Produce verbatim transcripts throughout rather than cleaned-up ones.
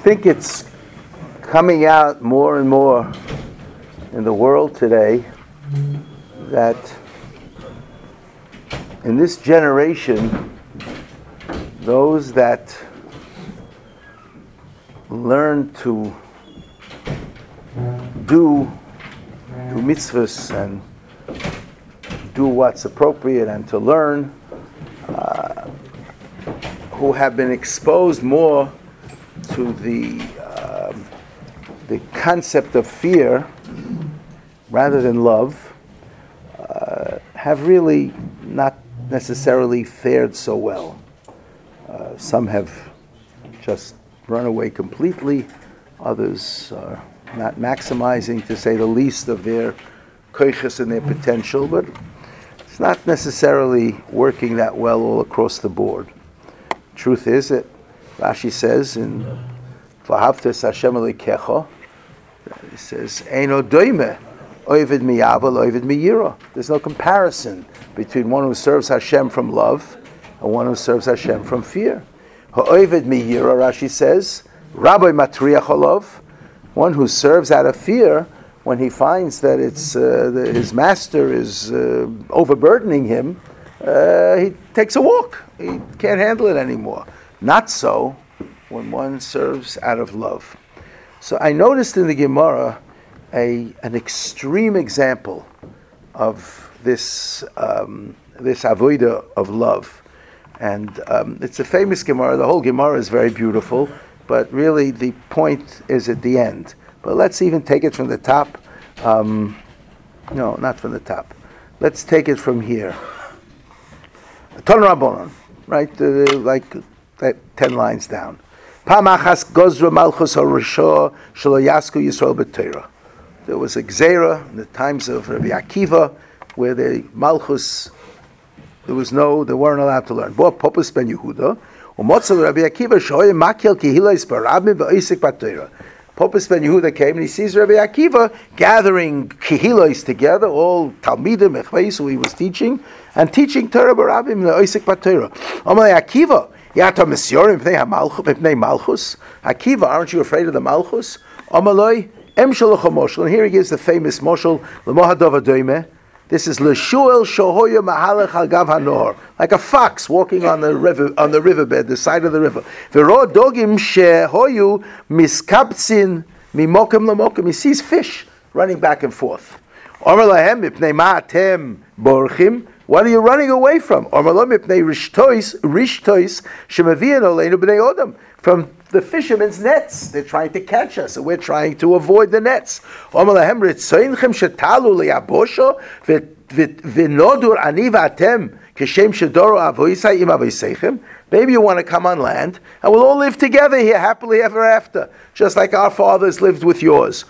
think it's coming out more and more in the world today that in this generation, those that learn to do, do mitzvahs and do what's appropriate and to learn, uh, who have been exposed more to the uh, the concept of fear rather than love, uh, have really not necessarily fared so well. Uh, some have just run away completely, others are not maximizing, to say the least, of their koiches and their potential, but it's not necessarily working that well all across the board. Truth is that Rashi says in V'ahavtas Hashem Elokecha, he says, Eino doime oived mi'ava loived mi'yira. There's no comparison between one who serves Hashem from love and one who serves Hashem from fear. Ha'oived mi'yira, Rashi says, Rabbi matriach olav, one who serves out of fear, when he finds that it's uh, the, his master is uh, overburdening him, uh, he takes a walk. He can't handle it anymore. Not so when one serves out of love. So I noticed in the Gemara a an extreme example of this um, this avodah of love, and um, it's a famous Gemara. The whole Gemara is very beautiful, but really the point is at the end. But let's even take it from the top. Um, no, not from the top. Let's take it from here. Ton Rabbanon, right? Uh, like uh, ten lines down. Pamachas gozra malchus harishah shelo yasku Yisrael b'Torah. There was a gzeira in the times of Rabbi Akiva where the malchus, there was no, they weren't allowed to learn. Bo Popus ben Yehuda umotzal Rabbi Akiva shoy makel kihilos barabim v'oisik b'Torah. Popus ben Yehuda came and he sees Rabbi Akiva gathering kihilos together, all talmidim echveis who he was teaching, and teaching Torah barabim v'oisik b'Torah. Amalei Akiva. Yata Misyorim Pnei Malchus. Akiva, aren't you afraid of the Malchus? Amaloi Em Shalach Moshel. And here he gives the famous Moshel L'Mohadov Adoime. This is L'Shuel Shohoya Mahalach Al Gav HaNohar, like a fox walking on the river, on the riverbed, the side of the river. V'ro Dogim Shehoyu Miskaptzin Mimokim L'Mokim. He sees fish running back and forth. Amar Lahem Mipnei Ma'atem Borchim. What are you running away from? From the fishermen's nets. They're trying to catch us, and we're trying to avoid the nets. Maybe you want to come on land, and we'll all live together here happily ever after, just like our fathers lived with yours.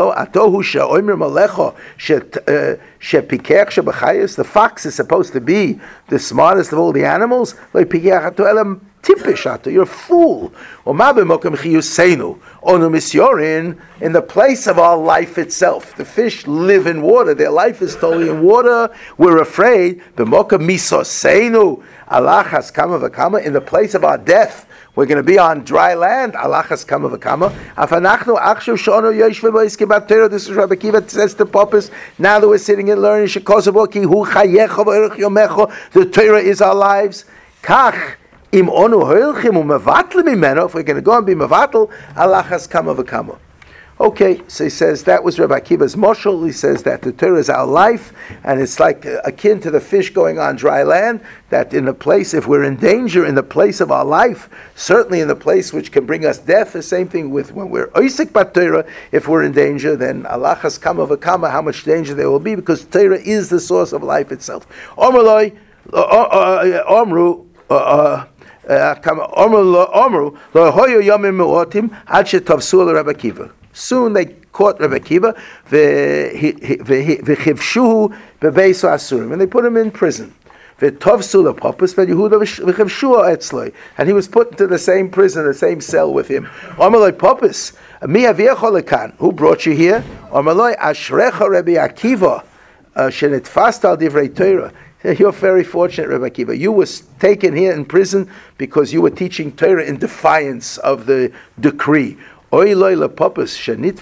The fox is supposed to be the smartest of all the animals. You're a fool. In the place of our life itself, the fish live in water. Their life is totally in water. We're afraid. In the place of our death, we're going to be on dry land. Alachas kama v'kama. This is Rabbi Akiva says to Popus. Now that we're sitting and learning, the Torah is our lives. Kach im onu hoilchim umevatl mimeno. If we're going to go and be mevatl, alachas kama v'kama. Okay, so he says that was Rabbi Akiva's moshel. He says that the Torah is our life, and it's like uh, akin to the fish going on dry land, that in the place, if we're in danger in the place of our life, certainly in the place which can bring us death, the same thing with when we're oisik bat Torah, if we're in danger, then alachas kama v'kama, how much danger there will be, because Torah is the source of life itself. Omrloi, omru, omru, lo hoyo yomim me'otim, ad shetavsu Rabbi Akiva. Soon they caught Rabbi Akiva, and they put him in prison. And he was put into the same prison, the same cell with him. Who brought you here? You're very fortunate, Rabbi Akiva. You were taken here in prison because you were teaching Torah in defiance of the decree. I was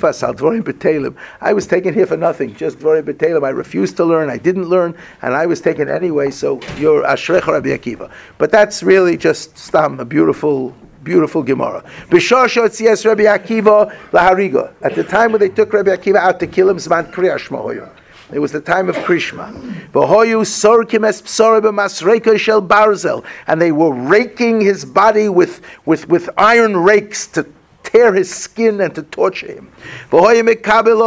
taken here for nothing, just dvorim b'telem. I refused to learn, I didn't learn, and I was taken anyway, so you're Ashrecha Rabbi Akiva. But that's really just stam, a beautiful, beautiful Gemara. B'shor she'otzias Rabbi Akiva lahariga. At the time when they took Rabbi Akiva out to kill him, Zman Kriya Shema hoyo. It was the time of Krishma. And they were raking his body with, with, with iron rakes to tear his skin and to torture him. And he was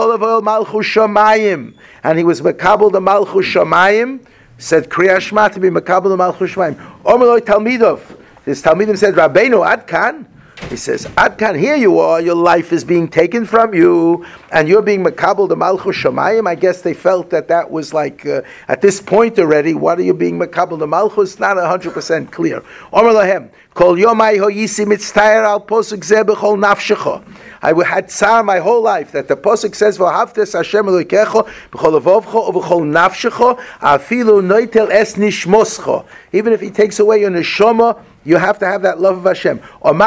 Mekabel the Malchus Shamayim, said Kriya Shema to be Mekabel the Malchus Shamayim. Omeloi Talmidov. His Talmidim said, Rabbeinu Adkan. He says, Adkan, here you are, your life is being taken from you, and you're being Makabel the Malchus Shamayim. I guess they felt that that was like, uh, at this point already, what are you being Makabel the Malchus? Not one hundred percent clear. Omer Lahem, Kol Yomai Hoyisi Mitztayer Al Posuk Zeh B'chol Nafshecha. I had tsar my whole life that the Posuk says, V'havtes Hashem Elokecho B'chol Levovcho U'B'chol Nafshecho Afilu Noitel Es Nishmoscho. Even if he takes away your neshama, you have to have that love of Hashem.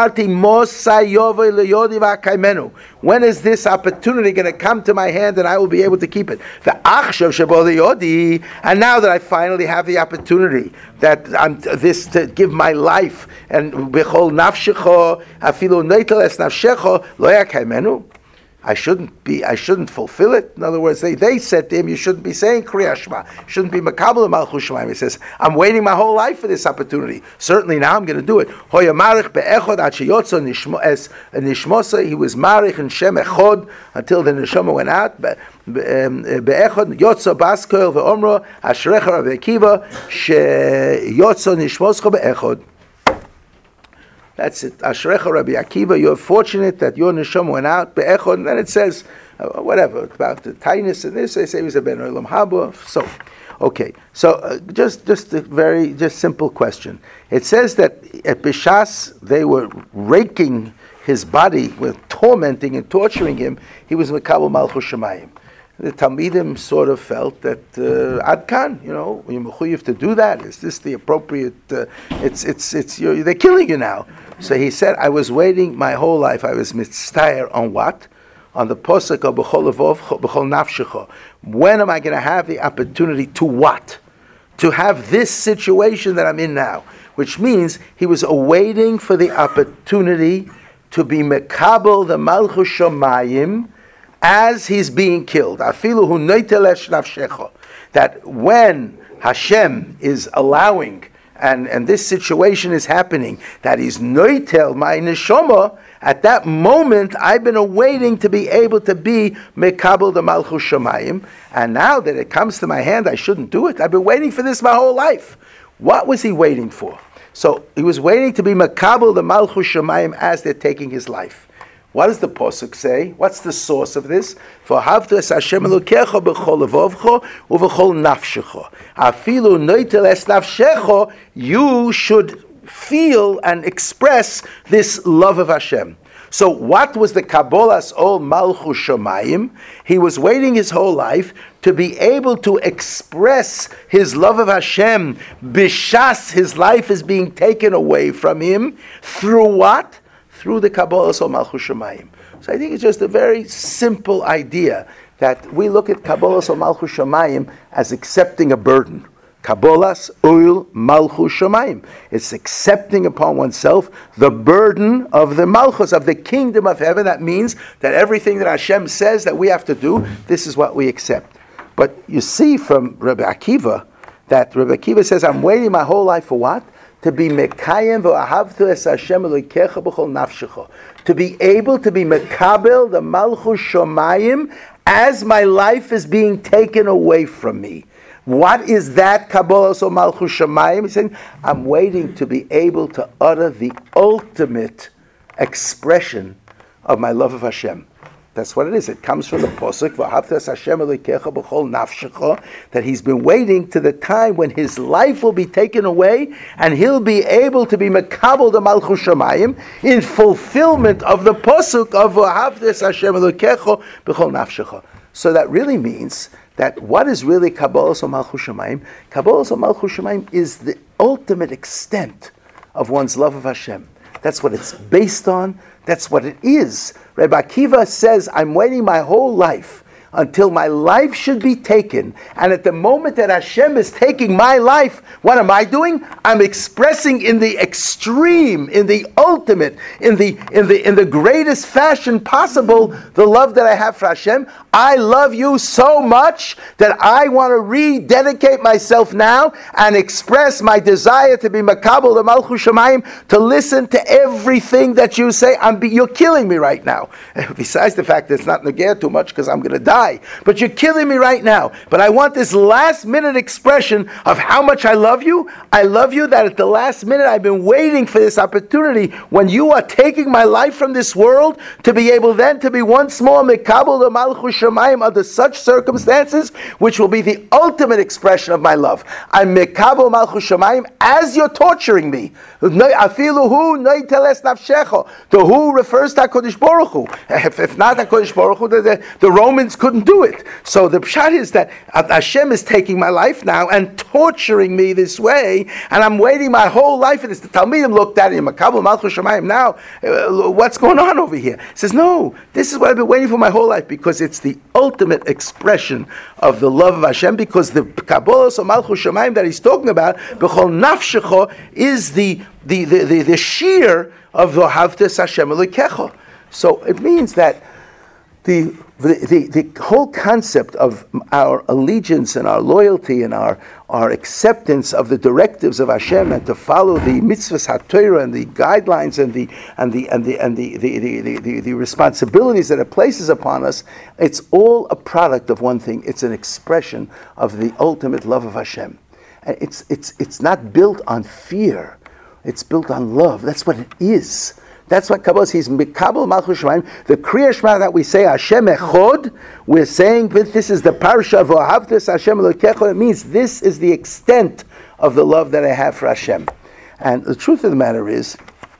When is this opportunity going to come to my hand and I will be able to keep it? And now that I finally have the opportunity, that I'm this to give my life, and I shouldn't be, I shouldn't fulfill it. In other words, they, they said to him, you shouldn't be saying Kriya Shema. You shouldn't be Makabel Malchus Shamayim. He says, I'm waiting my whole life for this opportunity. Certainly now I'm going to do it. Hoya Marich be'echod ad sheyotzo nishmosa. He was Marich and Shem Echod until the Neshama went out. Be'echod yotzo baskoil ve'omro ashrecha Rabbi Akiva sheyotzo nishmoscha be'echod. That's it. Ashrecha Rabbi Akiva, you're fortunate that your neshama went out. Be'echod, and then it says, uh, whatever, about the tightness in this, they say he was a ben olam haba. So, okay. So, uh, just just a very, just simple question. It says that at Bishas, they were raking his body, with tormenting and torturing him. He was Mekabel Malchus Shamayim. The Talmidim sort of felt that uh, Adkan, you know, you're mechuyev to do that. Is this the appropriate? Uh, it's it's it's you're, they're killing you now. So he said, I was waiting my whole life. I was mitztayer on what? On the posuk of b'chol levovcho b'chol nafshecho. When am I going to have the opportunity to what? To have this situation that I'm in now, which means he was awaiting for the opportunity to be mekabel the Malchus Shamayim as he's being killed. Afilu hu noitelesh nafshecho. That when Hashem is allowing, and, and this situation is happening, that he's noitel my neshama, at that moment I've been awaiting to be able to be mekabel the Malchus Shamayim, and now that it comes to my hand, I shouldn't do it. I've been waiting for this my whole life. What was he waiting for? So he was waiting to be mekabel the Malchus Shamayim as they're taking his life. What does the posuk say? What's the source of this? For havtas Hashem Elokecha b'chol levovcho u'v'chol nafshecho. Afilu noitel es nafshecho. You should feel and express this love of Hashem. So, what was the Kabbalas Ol Malchus Shamayim? He was waiting his whole life to be able to express his love of Hashem. Bishas, his life is being taken away from him through what? Through the Kabbalas Ol Malchus Shamayim. So I think it's just a very simple idea that we look at Kabbalas Ol Malchus Shamayim as accepting a burden. Kabbalas Ol Malchus Shamayim. It's accepting upon oneself the burden of the Malchus, of the kingdom of heaven. That means that everything that Hashem says that we have to do, this is what we accept. But you see from Rabbi Akiva, that Rabbi Akiva says, I'm waiting my whole life for what? To be mekayem v'ahavtu es Hashem Elokecha b'chol nafshecha. To be able to be mekabel the Malchus Shamayim as my life is being taken away from me. What is that Kabbalas Ol Malchus Shamayim? He's saying, I'm waiting to be able to utter the ultimate expression of my love of Hashem. That's what it is. It comes from the posuk v'ahavtas Hashem Elokecha b'chol nafshecha, that he's been waiting to the time when his life will be taken away and he'll be able to be mekabel the Malchus Shamayim in fulfillment of the posuk of v'ahavtas Hashem Elokecha b'chol nafshecha. So that really means that what is really Kabbalas Malchus Shamayim? Kabbalas Malchus Shamayim is the ultimate extent of one's love of Hashem. That's what it's based on. That's what it is. Rabbi Akiva says, I'm waiting my whole life until my life should be taken. And at the moment that Hashem is taking my life, what am I doing? I'm expressing in the extreme, in the ultimate, in the in the in the greatest fashion possible, the love that I have for Hashem. I love you so much that I want to rededicate myself now and express my desire to be Makabel the Malchus Shamayim, to listen to everything that you say. I'm be, you're killing me right now. Besides the fact that it's not negaya too much because I'm going to die, but you're killing me right now. But I want this last minute expression of how much I love you. I love you that at the last minute I've been waiting for this opportunity when you are taking my life from this world to be able then to be once more Makabel the Malchus Shamayim under such circumstances, which will be the ultimate expression of my love. I'm Makabel Malchus Shamayim as you're torturing me. Afilu hu noi teles nafshecho. The who refers to HaKadosh Baruch Hu. If, if not HaKadosh Baruch Hu, the, the, the Romans couldn't do it. So the pshat is that Hashem is taking my life now and torturing me this way, and I'm waiting my whole life for this. The Talmidim looked at him, Makabel Malchus Shamayim, now, uh, what's going on over here? He says, no, this is what I've been waiting for my whole life, because it's the ultimate expression of the love of Hashem, because the Kabbalas of Malchus Shamayim that he's talking about, B'chol Nafshecho, is the the the the, the sheer of V'ahavtas Hashem Elokecha. So it means that the the, the the whole concept of our allegiance and our loyalty and our our acceptance of the directives of Hashem and to follow the mitzvahs HaTorah and the guidelines and the and the and the and the the, the, the, the, the responsibilities that it places upon us, it's all a product of one thing. It's an expression of the ultimate love of Hashem. And it's it's it's not built on fear. It's built on love. That's what it is. That's what Kabbalah says. Mikabel Malchus Shamayim. The Kriya Shema that we say, Hashem Echod, we're saying this is the parasha of V'ahavtas Hashem Elokecha. It means this is the extent of the love that I have for Hashem. And the truth of the matter is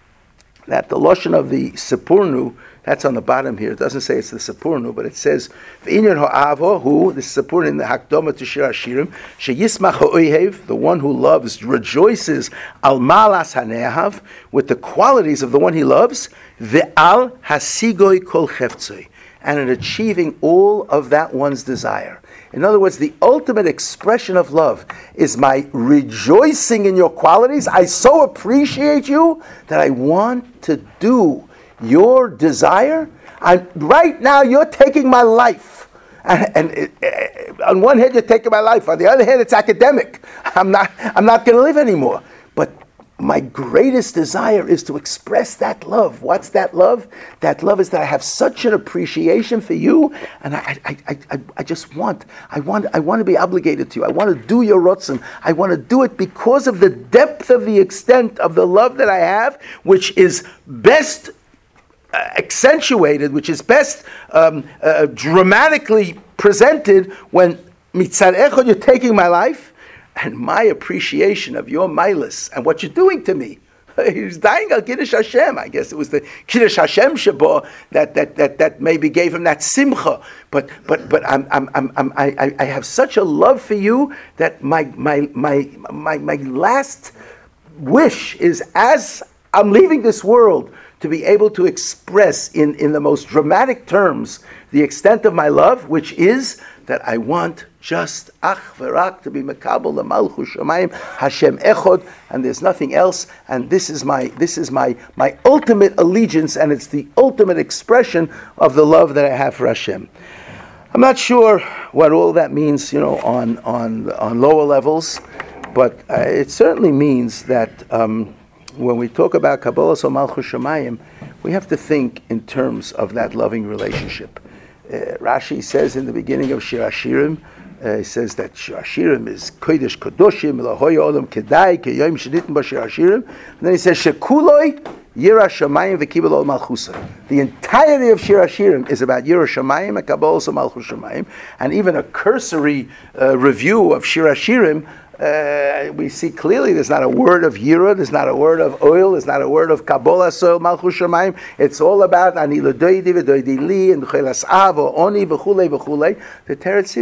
that the lashon of the Sipurnu, that's on the bottom here. It doesn't say it's the Sipurnu, but it says V'inyan ha'avo, who the Sipurnu in the Hakdama to Shir Hashirim, sheyismach ha'oihev, the one who loves rejoices al malas hanehav, with the qualities of the one he loves, ve'al hasigoi kol cheftzoi, and in achieving all of that one's desire. In other words, the ultimate expression of love is my rejoicing in your qualities. I so appreciate you that I want to do your desire. I, right now, you're taking my life. And, and it, it, on one hand, you're taking my life. On the other hand, it's academic. I'm not, I'm not going to live anymore. But my greatest desire is to express that love. What's that love? That love is that I have such an appreciation for you, and I, I, I, I, I just want, I want, I want to be obligated to you. I want to do your rotzen. I want to do it because of the depth of the extent of the love that I have, which is best Uh, accentuated, which is best um, uh, dramatically presented when mitzad echad you're taking my life, and my appreciation of your milas and what you're doing to me. He was dying al Kiddush Hashem. I guess it was the Kiddush Hashem Shabbat that that that that maybe gave him that simcha. But but but I'm I'm I'm, I'm I I have such a love for you that my my my my my last wish is, as I'm leaving this world, to be able to express in, in the most dramatic terms the extent of my love, which is that I want just ach v'rak to be Makabel the Malchus Shamayim Hashem Echod, and there's nothing else. And this is my this is my my ultimate allegiance, and it's the ultimate expression of the love that I have for Hashem. I'm not sure what all that means, you know, on on on lower levels, but uh, it certainly means that. Um, When we talk about Kabbalas or Malchus Shamayim, we have to think in terms of that loving relationship. Uh, Rashi says in the beginning of Shir Hashirim, uh, he says that Shir Hashirim is Kodesh Kodoshim, Elohoy Olam Kedai, Keyom Shenitin Ba Shir Hashirim, and then he says Shekuloi Yira Shamayim V'Kibel Ol Malchusa. The entirety of Shir Hashirim is about Yira Shamayim and Kabbalas or Malchus Shamayim, and even a cursory uh, review of Shir Hashirim. Uh, we see clearly there's not a word of Yira, there's not a word of oil, there's not a word of Kabbalah, Soil, Malchus Shamayim. It's all about Ani L'Doidi V'Doidi Li and Chelas Av or Oni V'Chulei V'Chulei. The Torah says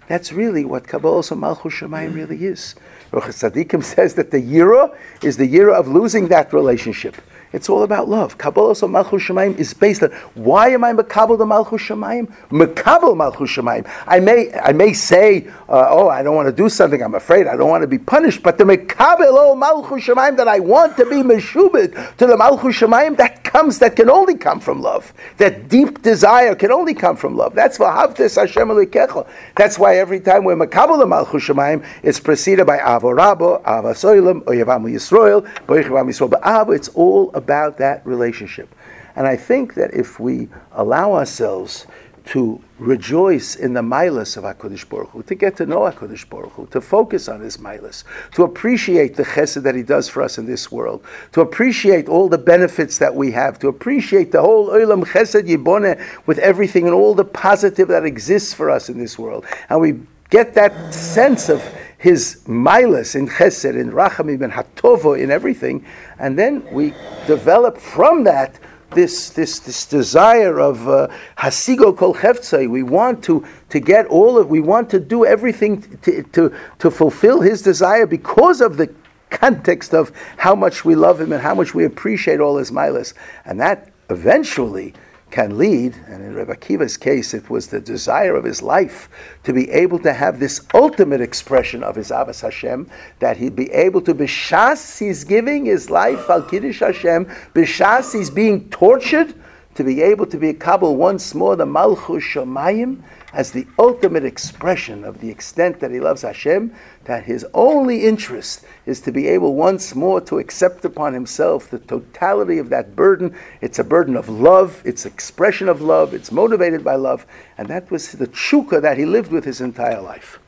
That's really what Kabbalah Malchus Shamayim really is. Rochas Tzadikim says that the Yira is the Yira of losing that relationship. It's all about love. Kabbalah Malchus Shamayim is based on, why am I Mekabel the Malchus Shamayim? Mekabel Malchus Shamayim. I may I may say, uh, oh, I don't want to do something, I'm afraid, I don't want to be punished, but the Mekabel oh Malchus Shamayim, that I want to be Meshubed to the Malchus Shamayim, that comes, that can only come from love. That deep desire can only come from love. That's V'havtes Hashem Elokecha. That's why every time we're Mekabel the Malchus Shamayim, it's preceded by Avo Rabo, Ava Soilim, Oyevamu Yisrael, Boichevamu Yisrael Ba'avo. It's all about that relationship. And I think that if we allow ourselves to rejoice in the milas of HaKadosh Baruch Hu, to get to know HaKadosh Baruch Hu, to focus on His milas, to appreciate the chesed that He does for us in this world, to appreciate all the benefits that we have, to appreciate the whole Olam Chesed Yiboneh with everything and all the positive that exists for us in this world. And we get that sense of His milas in chesed, in rachamim, in hatovo, in everything, and then we develop from that this this this desire of uh, hasigo kol cheftzai. We want to to get all of, we want to do everything to, to to fulfill His desire because of the context of how much we love Him and how much we appreciate all His milas, and that eventually can lead, and in Rebbe Akiva's case, it was the desire of his life to be able to have this ultimate expression of his Avas Hashem, that he'd be able to, b'shas he's giving his life al Kiddush Hashem, b'shas he's being tortured, to be able to be a Kabul once more, the Malchus Shamayim, as the ultimate expression of the extent that he loves Hashem, that his only interest is to be able once more to accept upon himself the totality of that burden. It's a burden of love, it's expression of love, it's motivated by love, and that was the tshuka that he lived with his entire life.